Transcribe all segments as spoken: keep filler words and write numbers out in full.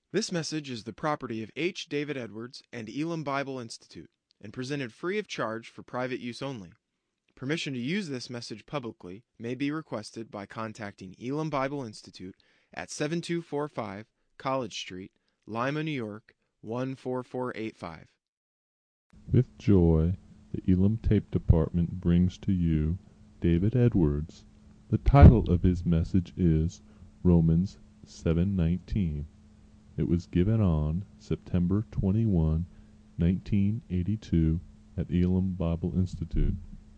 This message is the property of H. David Edwards and Elam Bible Institute, and presented free of charge for private use only. Permission to use this message publicly may be requested by contacting Elam Bible Institute at seven two four five College Street, Lima, New York, one four four eight five. With joy, the Elam Tape Department brings to you David Edwards. The title of his message is Romans seven nineteen. It was given on September twenty-first, nineteen eighty-two at Elam Bible Institute.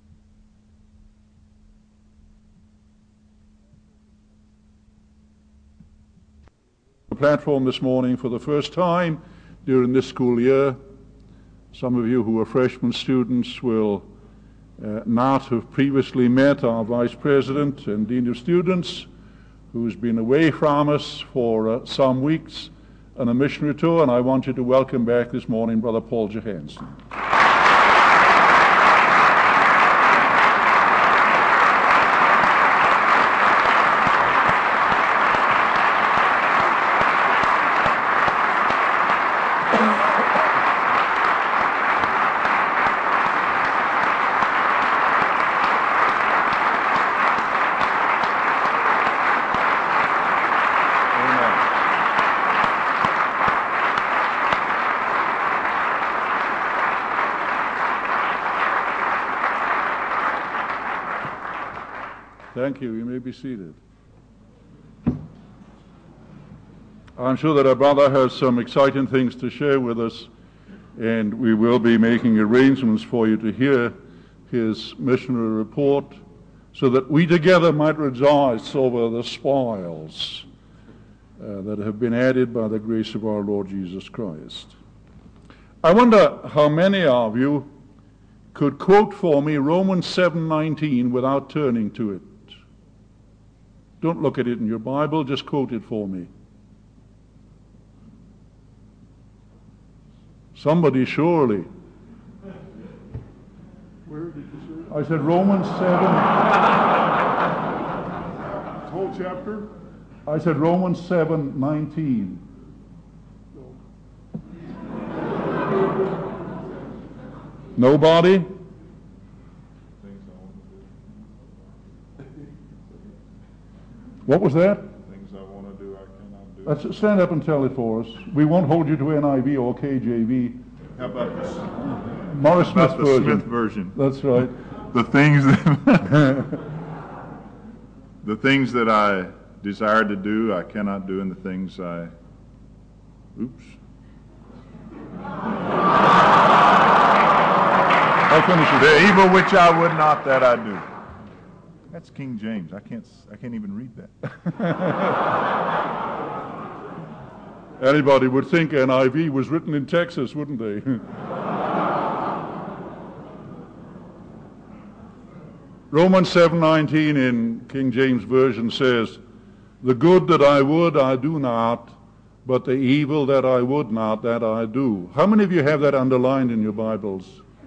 The platform this morning for the first time during this school year. Some of you who are freshman students will uh, not have previously met our Vice President and Dean of Students, who's been away from us for uh, some weeks on a missionary tour, and I want you to welcome back this morning Brother Paul Johansson. Thank you. You may be seated. I'm sure that our brother has some exciting things to share with us, and we will be making arrangements for you to hear his missionary report so that we together might rejoice over the spoils uh, that have been added by the grace of our Lord Jesus Christ. I wonder how many of you could quote for me Romans seven nineteen without turning to it. Don't look at it in your Bible, just quote it for me. Somebody surely. Where did you say? I said Romans seven. Whole chapter? I said Romans seven nineteen. Nobody? What was that? Things I want to do, I cannot do. Let's stand up and tell it for us. We won't hold you to N I V or K J V. How about this? Morris Smith About the version. Smith version. That's right. The things that the things that I desire to do, I cannot do, and the things I. Oops. I'll finish it. The evil which I would not, that I do. That's King James. I can't. I can't even read that. Anybody would think N I V was written in Texas, wouldn't they? Romans seven nineteen in King James Version says, "The good that I would, I do not, but the evil that I would not, that I do." How many of you have that underlined in your Bibles?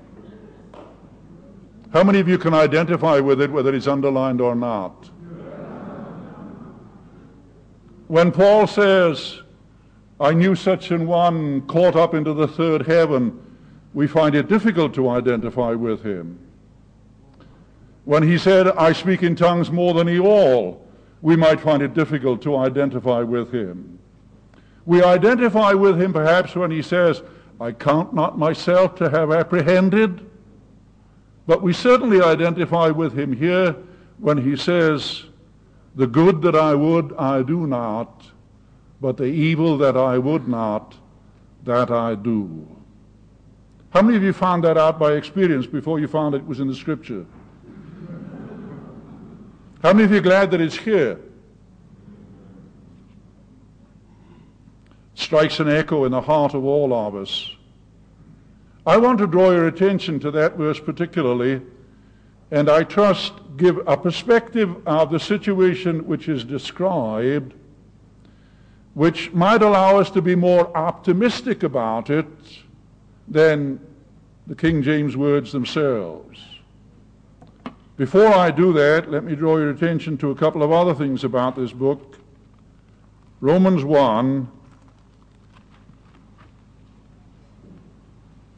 How many of you can identify with it, whether it's underlined or not? When Paul says, "I knew such an one caught up into the third heaven," we find it difficult to identify with him. When he said, "I speak in tongues more than ye all," we might find it difficult to identify with him. We identify with him perhaps when he says, "I count not myself to have apprehended," but we certainly identify with him here when he says, "The good that I would, I do not, but the evil that I would not, that I do." How many of you found that out by experience before you found it was in the Scripture? How many of you are glad that it's here? It strikes an echo in the heart of all of us. I want to draw your attention to that verse particularly, and I trust give a perspective of the situation which is described, which might allow us to be more optimistic about it than the King James words themselves. Before I do that, let me draw your attention to a couple of other things about this book. Romans one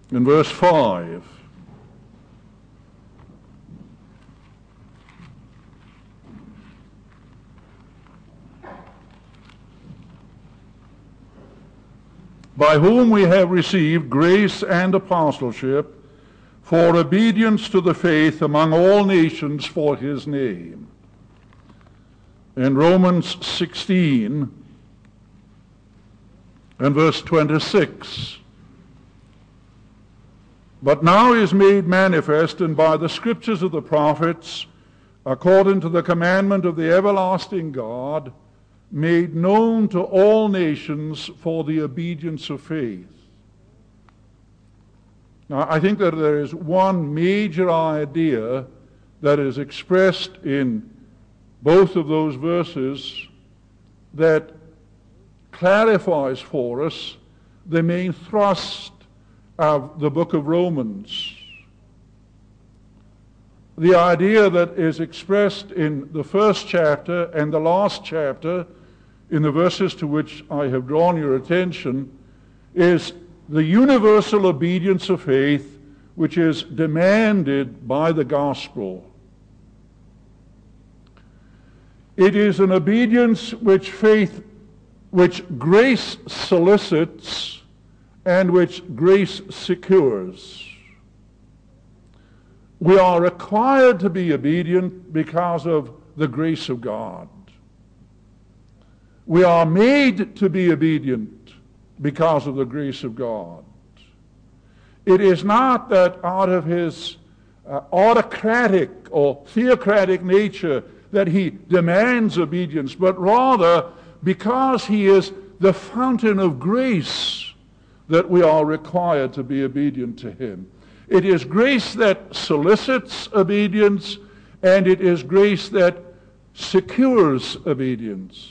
in verse five. By whom we have received grace and apostleship for obedience to the faith among all nations for his name. In Romans sixteen and verse twenty-six, but now is made manifest and by the scriptures of the prophets, according to the commandment of the everlasting God, made known to all nations for the obedience of faith. Now, I think that there is one major idea that is expressed in both of those verses that clarifies for us the main thrust of the book of Romans. The idea that is expressed in the first chapter and the last chapter, in the verses to which I have drawn your attention, is the universal obedience of faith which is demanded by the gospel. It is an obedience which faith, which grace solicits and which grace secures. We are required to be obedient because of the grace of God. We are made to be obedient because of the grace of God. It is not that out of his uh, autocratic or theocratic nature that he demands obedience, but rather because he is the fountain of grace that we are required to be obedient to him. It is grace that solicits obedience, and it is grace that secures obedience.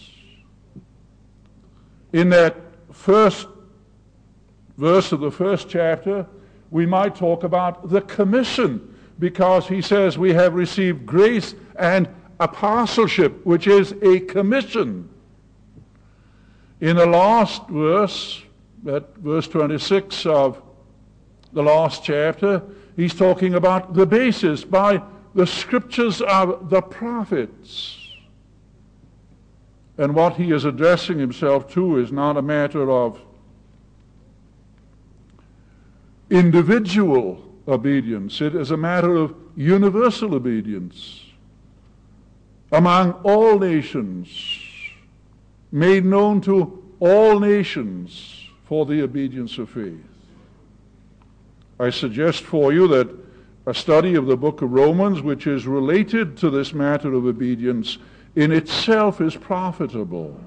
In that first verse of the first chapter, we might talk about the commission, because he says we have received grace and apostleship, which is a commission. In the last verse, at verse twenty-six of the last chapter, he's talking about the basis by the scriptures of the prophets. And what he is addressing himself to is not a matter of individual obedience. It is a matter of universal obedience among all nations, made known to all nations for the obedience of faith. I suggest for you that a study of the book of Romans, which is related to this matter of obedience, in itself is profitable.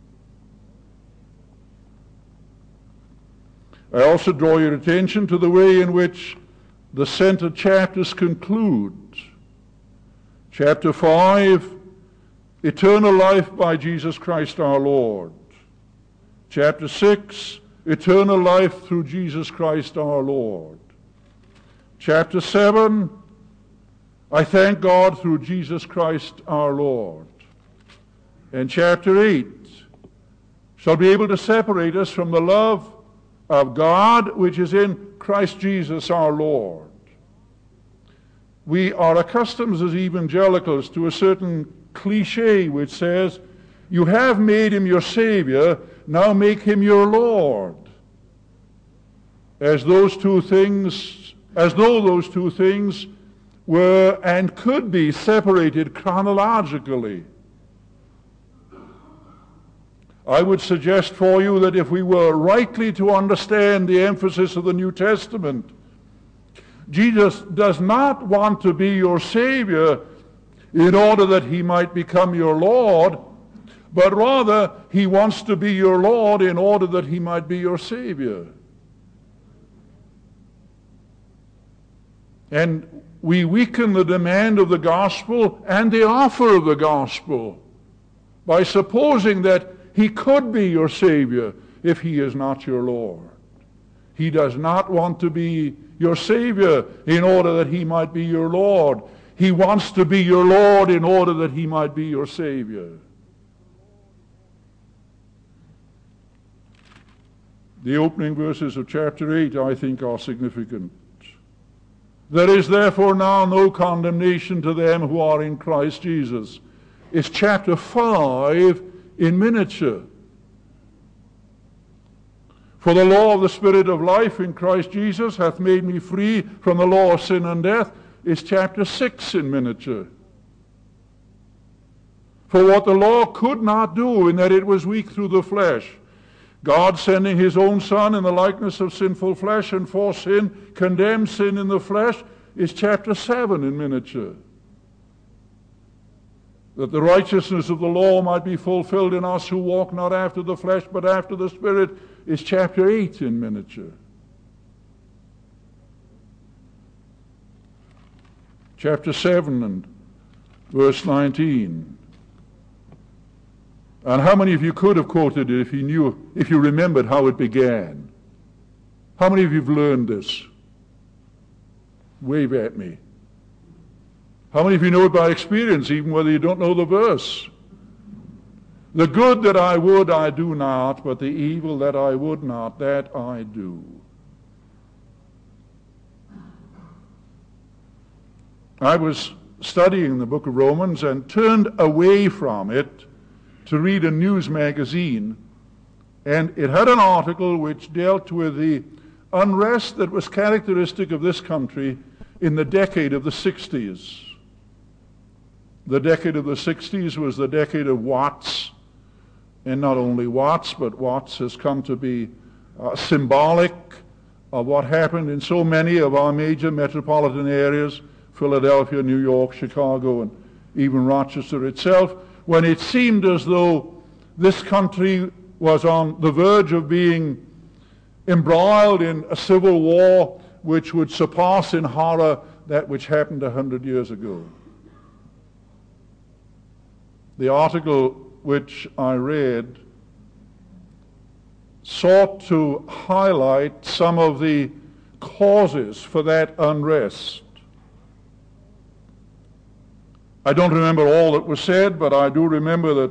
I also draw your attention to the way in which the center chapters conclude. Chapter five, eternal life by Jesus Christ our Lord. Chapter six, eternal life through Jesus Christ our Lord. Chapter seven, I thank God through Jesus Christ our Lord. And chapter eight, shall be able to separate us from the love of God which is in Christ Jesus our Lord. We are accustomed as evangelicals to a certain cliche which says, you have made him your Savior, now make him your Lord. As those two things, as though those two things were and could be separated chronologically. I would suggest for you that if we were rightly to understand the emphasis of the New Testament, Jesus does not want to be your Savior in order that he might become your Lord, but rather he wants to be your Lord in order that he might be your Savior. And we weaken the demand of the gospel and the offer of the gospel by supposing that he could be your Savior if he is not your Lord. He does not want to be your Savior in order that he might be your Lord. He wants to be your Lord in order that he might be your Savior. The opening verses of chapter eight, I think, are significant. There is therefore now no condemnation to them who are in Christ Jesus. It's chapter five in miniature. For the law of the Spirit of life in Christ Jesus hath made me free from the law of sin and death is chapter six in miniature. For what the law could not do in that it was weak through the flesh, God sending his own Son in the likeness of sinful flesh and for sin, condemned sin in the flesh, is chapter seven in miniature. That the righteousness of the law might be fulfilled in us who walk not after the flesh but after the Spirit is chapter eight in miniature. Chapter seven and verse nineteen. And how many of you could have quoted it if you knew, if you remembered how it began? How many of you have learned this? Wave at me. How many of you know it by experience, even whether you don't know the verse? The good that I would I do not, but the evil that I would not, that I do. I was studying the book of Romans and turned away from it to read a news magazine, and it had an article which dealt with the unrest that was characteristic of this country in the decade of the sixties. The decade of the sixties was the decade of Watts, and not only Watts, but Watts has come to be uh, symbolic of what happened in so many of our major metropolitan areas, Philadelphia, New York, Chicago, and even Rochester itself, when it seemed as though this country was on the verge of being embroiled in a civil war which would surpass in horror that which happened a hundred years ago. The article which I read sought to highlight some of the causes for that unrest. I don't remember all that was said, but I do remember that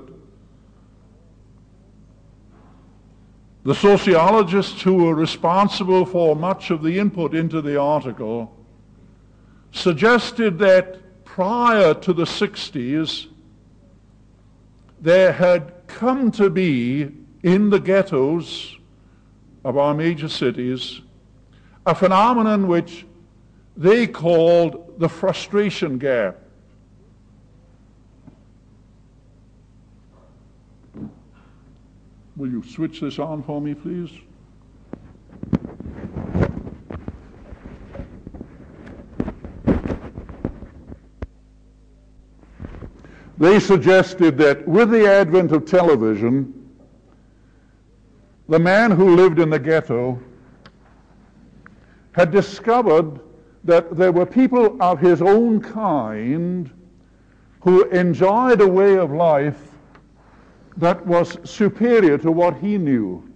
the sociologists who were responsible for much of the input into the article suggested that prior to the sixties, there had come to be in the ghettos of our major cities a phenomenon which they called the frustration gap. Will you switch this on for me, please? They suggested that with the advent of television, the man who lived in the ghetto had discovered that there were people of his own kind who enjoyed a way of life that was superior to what he knew.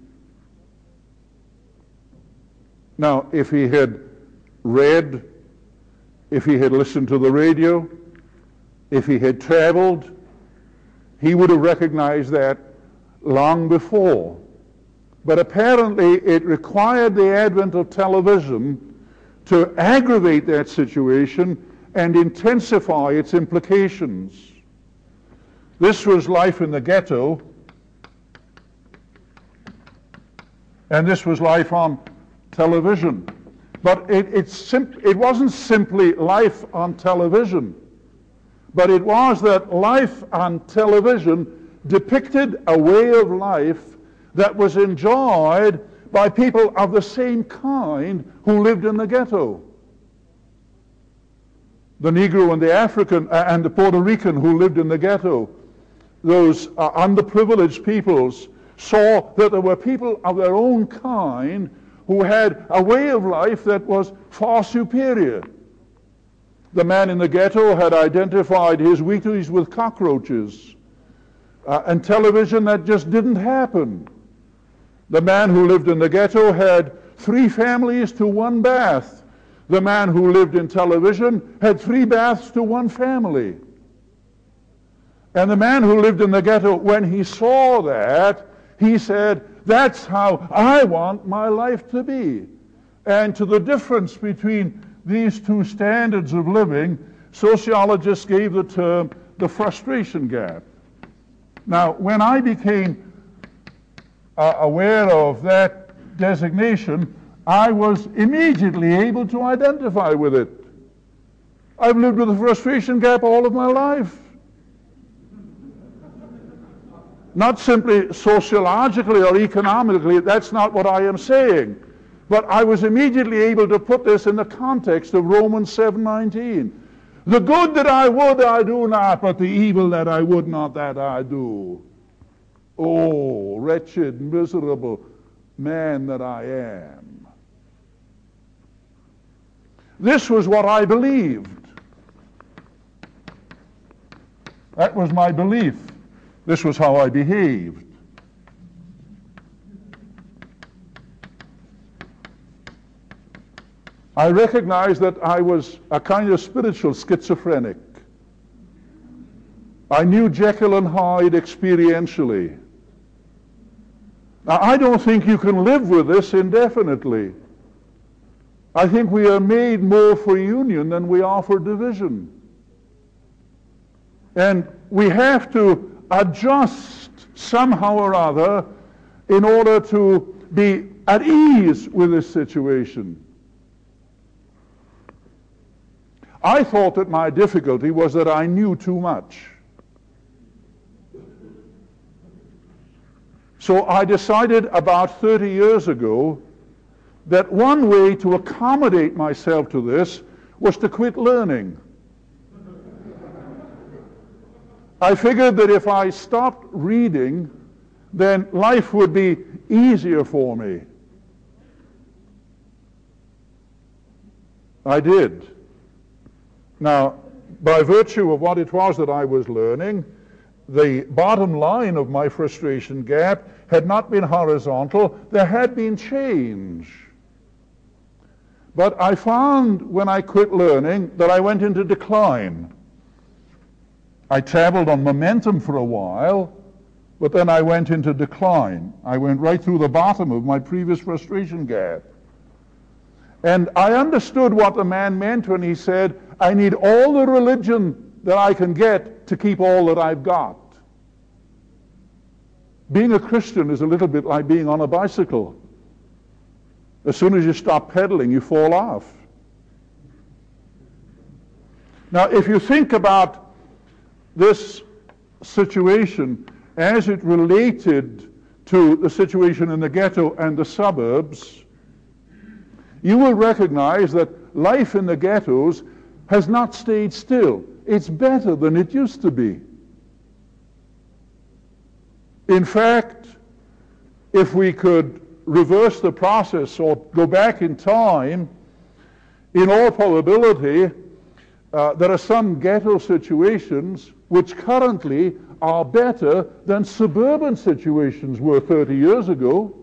Now, if he had read, if he had listened to the radio, if he had traveled, he would have recognized that long before. But apparently it required the advent of television to aggravate that situation and intensify its implications. This was life in the ghetto, and this was life on television. But it, it, sim- it wasn't simply life on television, but it was that life on television depicted a way of life that was enjoyed by people of the same kind who lived in the ghetto. The Negro and the African uh, and the Puerto Rican who lived in the ghetto, those uh, underprivileged peoples, saw that there were people of their own kind who had a way of life that was far superior. The man in the ghetto had identified his weeklies with cockroaches, uh, and television, that just didn't happen. The man who lived in the ghetto had three families to one bath. The man who lived in television had three baths to one family. And the man who lived in the ghetto, when he saw that, he said, that's how I want my life to be. And to the difference between these two standards of living, sociologists gave the term the frustration gap. Now, when I became uh, aware of that designation, I was immediately able to identify with it. I've lived with a frustration gap all of my life. Not simply sociologically or economically, that's not what I am saying. But I was immediately able to put this in the context of Romans seven nineteen. The good that I would I do not, but the evil that I would not that I do. Oh, wretched, miserable man that I am. This was what I believed. That was my belief. This was how I behaved. I recognized that I was a kind of spiritual schizophrenic. I knew Jekyll and Hyde experientially. Now, I don't think you can live with this indefinitely. I think we are made more for union than we are for division. And we have to adjust somehow or other in order to be at ease with this situation. I thought that my difficulty was that I knew too much. So I decided about thirty years ago that one way to accommodate myself to this was to quit learning. I figured that if I stopped reading, then life would be easier for me. I did. Now, by virtue of what it was that I was learning, the bottom line of my frustration gap had not been horizontal, there had been change. But I found when I quit learning that I went into decline. I traveled on momentum for a while, but then I went into decline. I went right through the bottom of my previous frustration gap. And I understood what the man meant when he said, I need all the religion that I can get to keep all that I've got. Being a Christian is a little bit like being on a bicycle. As soon as you stop pedaling, you fall off. Now, if you think about this situation as it related to the situation in the ghetto and the suburbs, you will recognize that life in the ghettos has not stayed still. It's better than it used to be. In fact, if we could reverse the process or go back in time, in all probability, uh, there are some ghetto situations which currently are better than suburban situations were thirty years ago.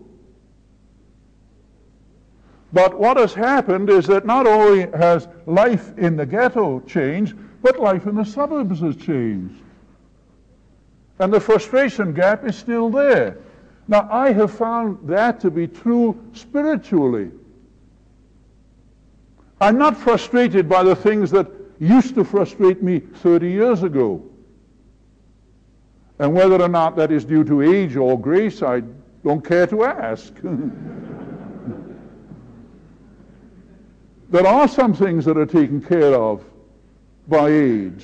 But what has happened is that not only has life in the ghetto changed, but life in the suburbs has changed. And the frustration gap is still there. Now, I have found that to be true spiritually. I'm not frustrated by the things that used to frustrate me thirty years ago. And whether or not that is due to age or grace, I don't care to ask. There are some things that are taken care of by age.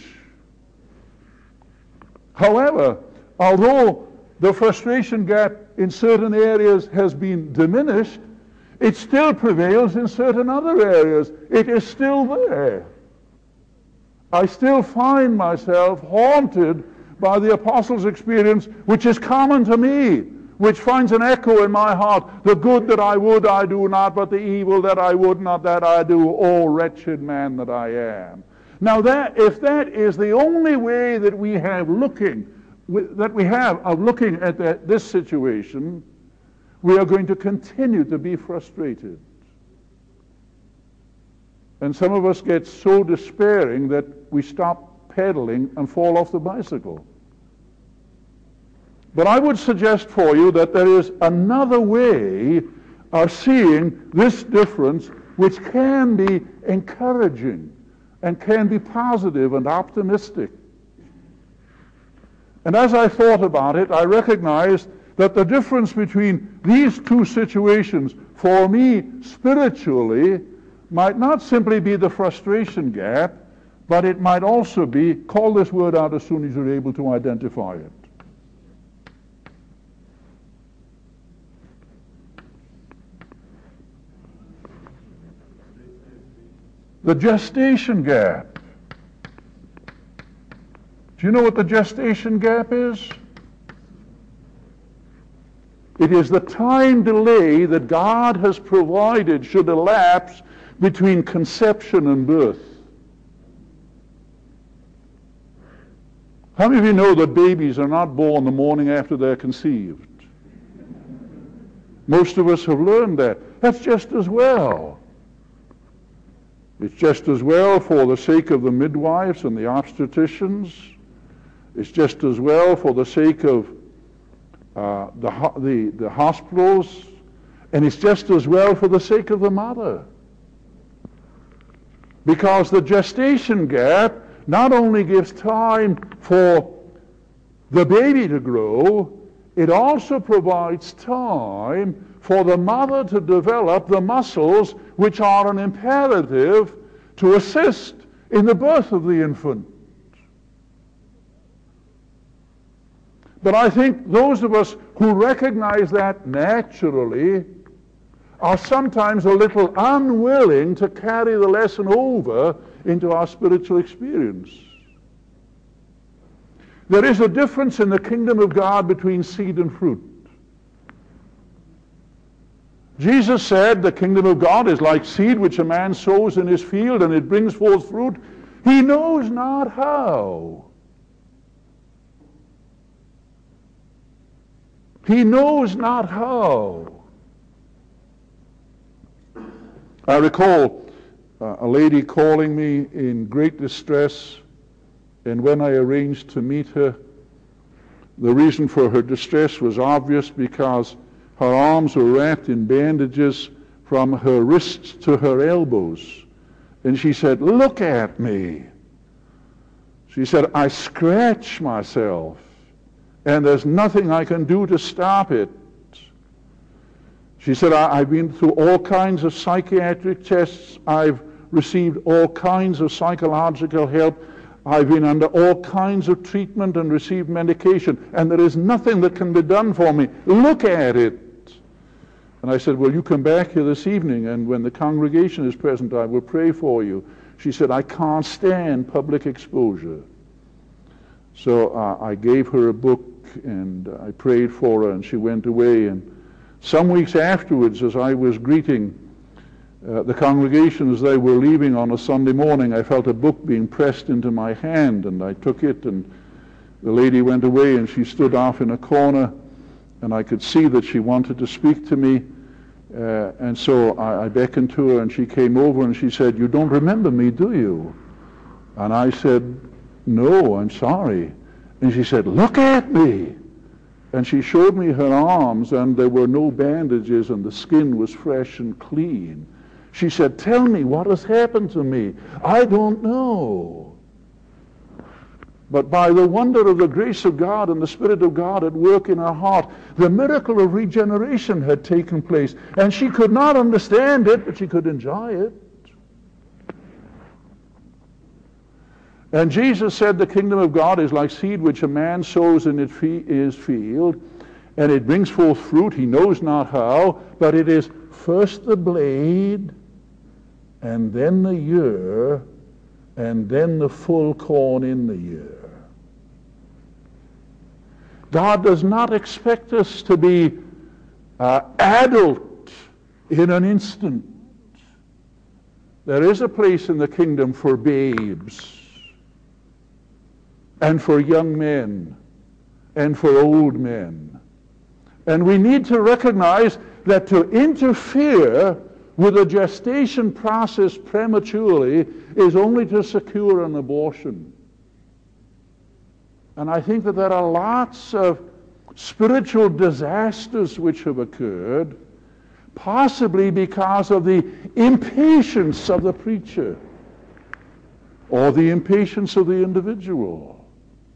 However, although the frustration gap in certain areas has been diminished, it still prevails in certain other areas. It is still there. I still find myself haunted by the apostles' experience, which is common to me, which finds an echo in my heart. The good that I would I do not, but the evil that I would not that I do. Oh, wretched man that I am. Now, that if that is the only way that we have looking, that we have of looking at that, this situation, we are going to continue to be frustrated. And some of us get so despairing that we stop pedaling and fall off the bicycle. But I would suggest for you that there is another way of seeing this difference which can be encouraging and can be positive and optimistic. And as I thought about it, I recognized that the difference between these two situations for me spiritually might not simply be the frustration gap, but it might also be, call this word out as soon as you're able to identify it. The gestation gap. Do you know what the gestation gap is? It is the time delay that God has provided should elapse between conception and birth. How many of you know that babies are not born the morning after they're conceived? Most of us have learned that. That's just as well. It's just as well for the sake of the midwives and the obstetricians. It's just as well for the sake of uh, the, the, the hospitals. And it's just as well for the sake of the mother. Because the gestation gap not only gives time for the baby to grow, it also provides time for the mother to develop the muscles which are an imperative to assist in the birth of the infant. But I think those of us who recognize that naturally are sometimes a little unwilling to carry the lesson over into our spiritual experience. There is a difference in the kingdom of God between seed and fruit. Jesus said the kingdom of God is like seed which a man sows in his field, and it brings forth fruit. He knows not how. He knows not how. I recall uh, a lady calling me in great distress, and when I arranged to meet her, the reason for her distress was obvious, because her arms were wrapped in bandages from her wrists to her elbows. And she said, "Look at me." She said, "I scratch myself, and there's nothing I can do to stop it." She said, I, I've been through all kinds of psychiatric tests. I've received all kinds of psychological help. I've been under all kinds of treatment and received medication, and there is nothing that can be done for me. Look at it. And I said, "Well, you come back here this evening, and when the congregation is present, I will pray for you." She said, "I can't stand public exposure." So uh, I gave her a book, and I prayed for her, and she went away. And some weeks afterwards, as I was greeting uh, the congregation as they were leaving on a Sunday morning, I felt a book being pressed into my hand, and I took it, and the lady went away, and she stood off in a corner, and I could see that she wanted to speak to me. Uh, and so I, I beckoned to her, and she came over, and she said, "You don't remember me, do you?" And I said, "No, I'm sorry." And she said, "Look at me." And she showed me her arms, and there were no bandages, and the skin was fresh and clean. She said, "Tell me, what has happened to me?" "I don't know." But by the wonder of the grace of God and the Spirit of God at work in her heart, the miracle of regeneration had taken place. And she could not understand it, but she could enjoy it. And Jesus said the kingdom of God is like seed which a man sows in his field, and it brings forth fruit, he knows not how, but it is first the blade, and then the ear, and then the full corn in the ear. God does not expect us to be uh, adult in an instant. There is a place in the kingdom for babes, and for young men, and for old men. And we need to recognize that to interfere with a gestation process prematurely is only to secure an abortion. And I think that there are lots of spiritual disasters which have occurred, possibly because of the impatience of the preacher or the impatience of the individual.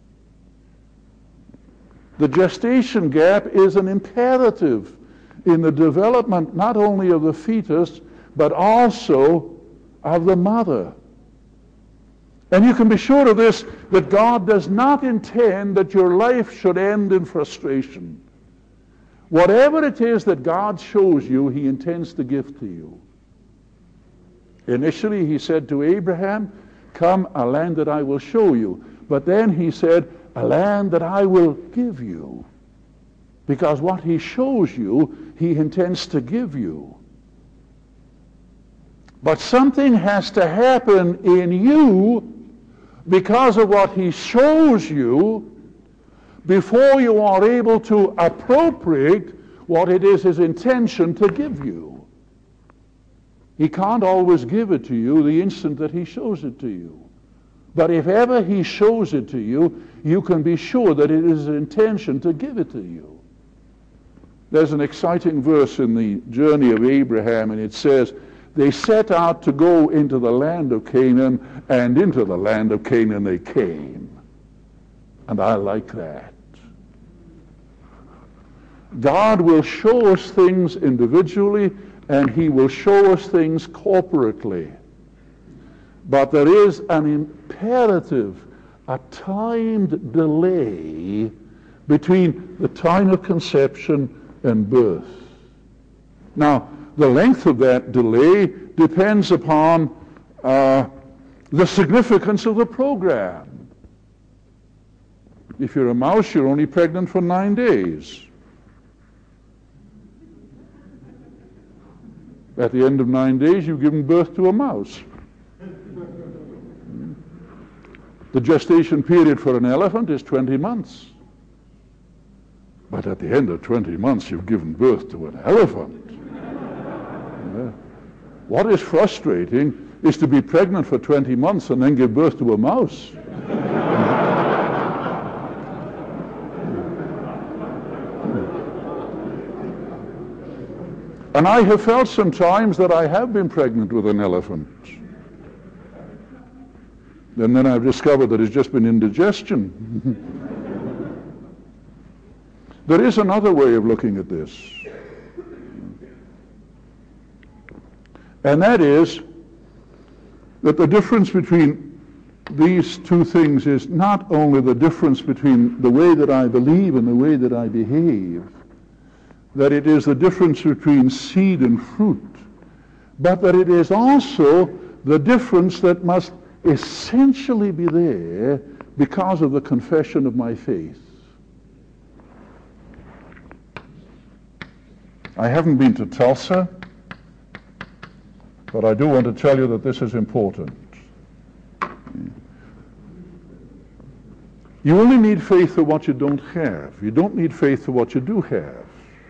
The gestation gap is an imperative in the development not only of the fetus, but also of the mother. And you can be sure of this, that God does not intend that your life should end in frustration. Whatever it is that God shows you, he intends to give to you. Initially, he said to Abraham, "Come, a land that I will show you." But then he said, "A land that I will give you." Because what he shows you, he intends to give you. But something has to happen in you because of what he shows you before you are able to appropriate what it is his intention to give you. He can't always give it to you the instant that he shows it to you. But if ever he shows it to you, you can be sure that it is his intention to give it to you. There's an exciting verse in the journey of Abraham, and it says, they set out to go into the land of Canaan, and into the land of Canaan they came. And I like that. God will show us things individually, and he will show us things corporately. But there is an imperative, a timed delay between the time of conception and birth. Now, the length of that delay depends upon uh, the significance of the program. If you're a mouse, you're only pregnant for nine days. At the end of nine days, you've given birth to a mouse. The gestation period for an elephant is twenty months. But at the end of twenty months, you've given birth to an elephant. Yeah. What is frustrating is to be pregnant for twenty months and then give birth to a mouse. And I have felt sometimes that I have been pregnant with an elephant. And then I've discovered that it's just been indigestion. There is another way of looking at this. And that is that the difference between these two things is not only the difference between the way that I believe and the way that I behave, that it is the difference between seed and fruit, but that it is also the difference that must essentially be there because of the confession of my faith. I haven't been to Tulsa, but I do want to tell you that this is important. You only need faith for what you don't have. You don't need faith for what you do have.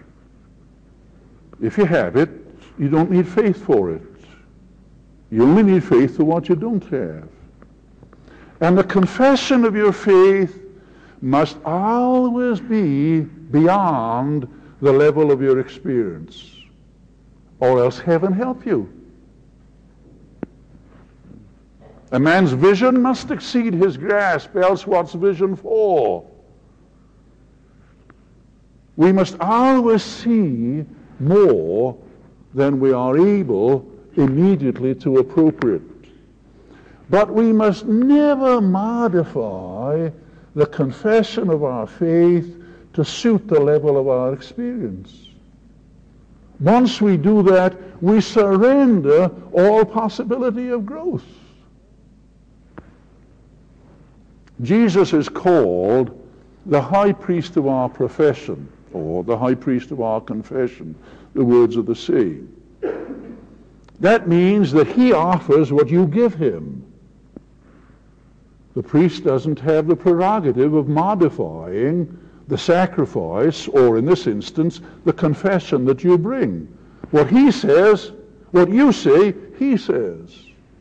If you have it, you don't need faith for it. You only need faith for what you don't have. And the confession of your faith must always be beyond the level of your experience, or else heaven help you. A man's vision must exceed his grasp, else what's vision for? We must always see more than we are able immediately to appropriate. But we must never modify the confession of our faith to suit the level of our experience. Once we do that, we surrender all possibility of growth. Jesus is called the high priest of our profession, or the high priest of our confession. The words are the same. That means that he offers what you give him. The priest doesn't have the prerogative of modifying the sacrifice, or in this instance, the confession that you bring. What he says, what you say, he says.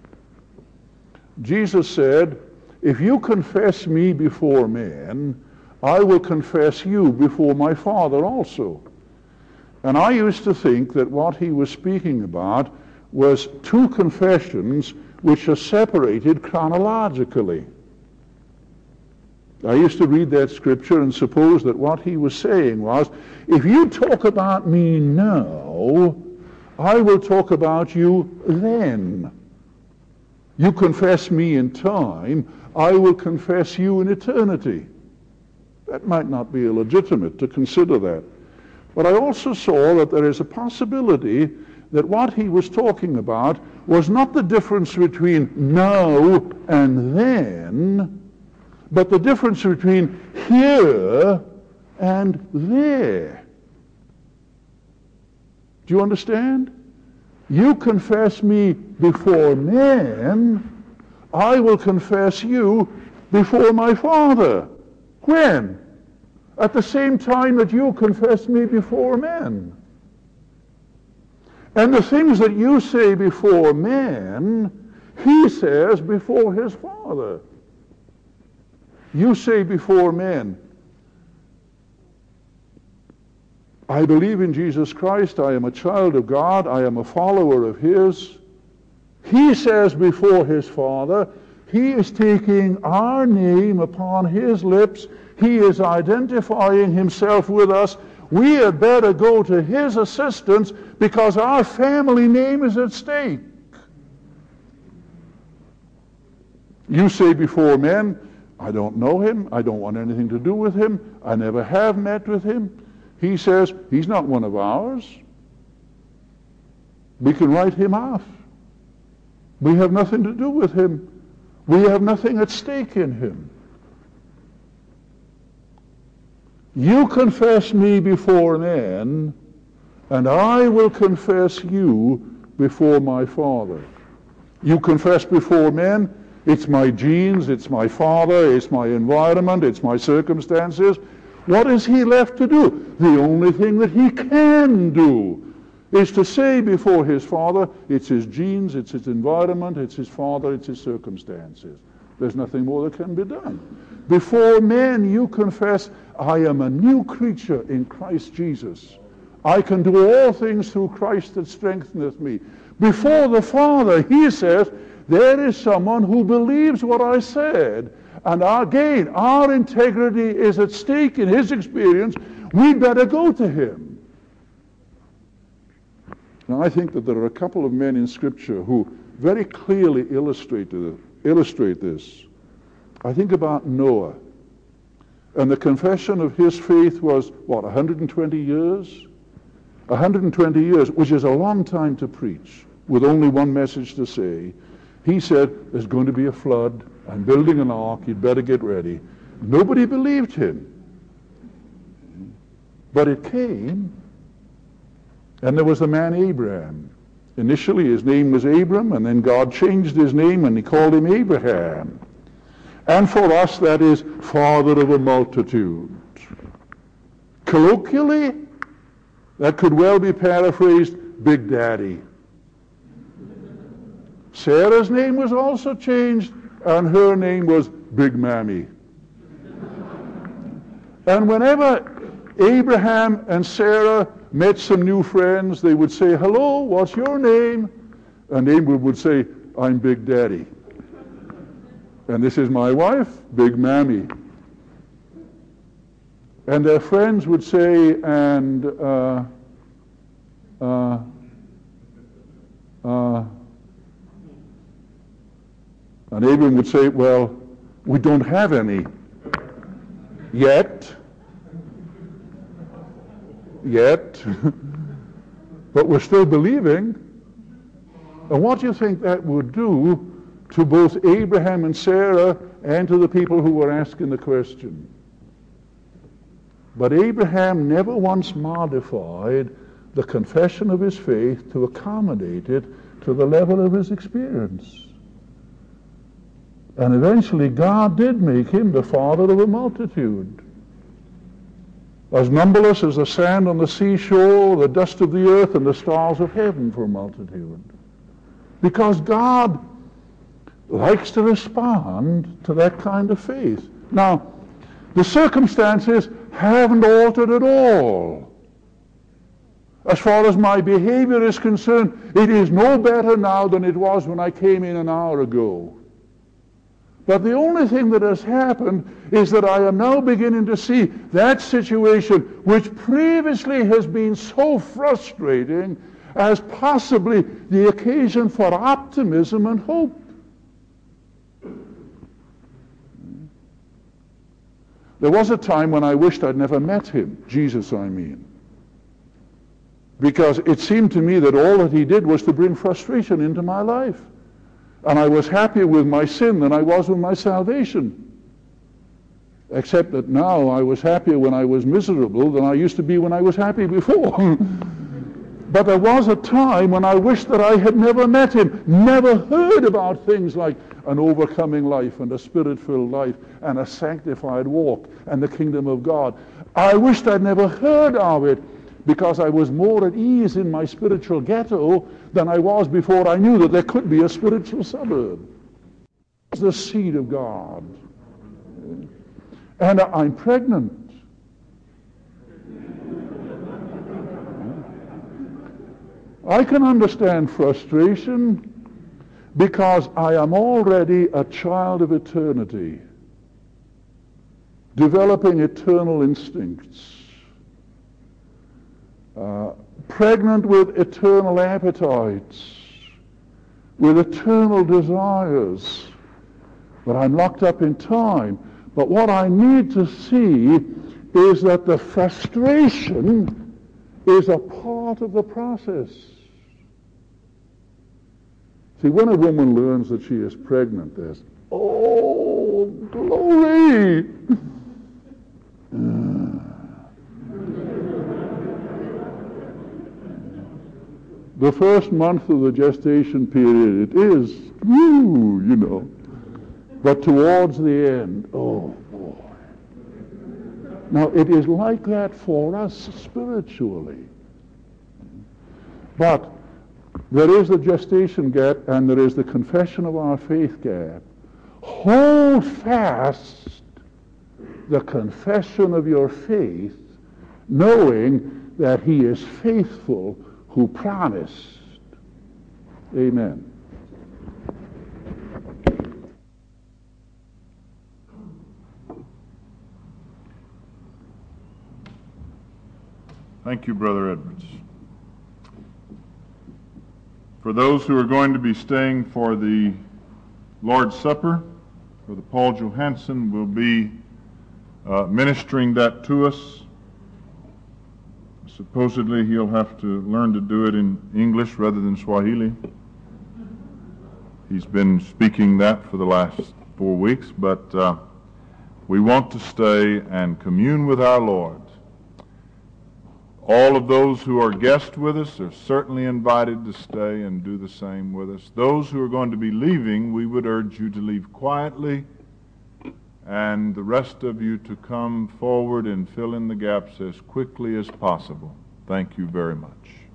Jesus said, if you confess me before men, I will confess you before my Father also. And I used to think that what he was speaking about was two confessions which are separated chronologically. I used to read that scripture and suppose that what he was saying was, if you talk about me now, I will talk about you then. You confess me in time, I will confess you in eternity. That might not be illegitimate to consider that. But I also saw that there is a possibility that what he was talking about was not the difference between now and then, but the difference between here and there. Do you understand? You confess me before men, I will confess you before my Father. When? At the same time that you confess me before men. And the things that you say before men, he says before his Father. You say before men, I believe in Jesus Christ, I am a child of God, I am a follower of his. He says before his Father, he is taking our name upon his lips, he is identifying himself with us. We had better go to his assistance because our family name is at stake. You say before men, I don't know him, I don't want anything to do with him, I never have met with him. He says, he's not one of ours. We can write him off. We have nothing to do with him. We have nothing at stake in him. You confess me before men, and I will confess you before my Father. You confess before men, it's my genes, it's my father, it's my environment, it's my circumstances. What is he left to do? The only thing that he can do is to say before his Father, it's his genes, it's his environment, it's his father, it's his circumstances. There's nothing more that can be done. Before men, you confess, I am a new creature in Christ Jesus. I can do all things through Christ that strengtheneth me. Before the Father, he says, there is someone who believes what I said. And again, our integrity is at stake in his experience. We'd better go to him. Now, I think that there are a couple of men in Scripture who very clearly illustrate illustrate this. I think about Noah. And the confession of his faith was, what, one hundred twenty years? one hundred twenty years, which is a long time to preach, with only one message to say. He said, there's going to be a flood. I'm building an ark. You'd better get ready. Nobody believed him. But it came. And there was the man Abraham. Initially his name was Abram, and then God changed his name and he called him Abraham. And for us that is father of a multitude. Colloquially, that could well be paraphrased, Big Daddy. Sarah's name was also changed, and her name was Big Mammy. And whenever Abraham and Sarah met some new friends, they would say, hello, what's your name? And Abraham would say, I'm Big Daddy. And this is my wife, Big Mammy. And their friends would say, and uh, uh, uh, and Abram would say, well, we don't have any yet. Yet. But we're still believing. And what do you think that would do to both Abraham and Sarah and to the people who were asking the question? But Abraham never once modified the confession of his faith to accommodate it to the level of his experience. And eventually God did make him the father of a multitude. As numberless as the sand on the seashore, the dust of the earth, and the stars of heaven for a multitude. Because God likes to respond to that kind of faith. Now, The circumstances haven't altered at all. As far as my behavior is concerned, it is no better now than it was when I came in an hour ago. But the only thing that has happened is that I am now beginning to see that situation, which previously has been so frustrating, as possibly the occasion for optimism and hope. There was a time when I wished I'd never met him, Jesus I mean. Because it seemed to me that all that he did was to bring frustration into my life. And I was happier with my sin than I was with my salvation. Except that now I was happier when I was miserable than I used to be when I was happy before. But there was a time when I wished that I had never met him, never heard about things like an overcoming life and a spirit-filled life and a sanctified walk and the kingdom of God. I wished I'd never heard of it, because I was more at ease in my spiritual ghetto than I was before I knew that there could be a spiritual suburb. It's the seed of God. And I'm pregnant. I can understand frustration because I am already a child of eternity, developing eternal instincts. Uh, pregnant with eternal appetites, with eternal desires. But I'm locked up in time. But what I need to see is that the frustration is a part of the process. See, when a woman learns that she is pregnant, there's, oh, glory! Uh, The first month of the gestation period, it is, woo, you know. But towards the end, oh boy. Now, it is like that for us spiritually. But there is the gestation gap and there is the confession of our faith gap. Hold fast the confession of your faith, knowing that he is faithful who promised. Amen. Thank you, Brother Edwards. For those who are going to be staying for the Lord's Supper, Brother Paul Johansson will be uh, ministering that to us. Supposedly he'll have to learn to do it in English rather than Swahili. He's been speaking that for the last four weeks, but uh, we want to stay and commune with our Lord. All of those who are guests with us are certainly invited to stay and do the same with us. Those who are going to be leaving, we would urge you to leave quietly, and the rest of you to come forward and fill in the gaps as quickly as possible. Thank you very much.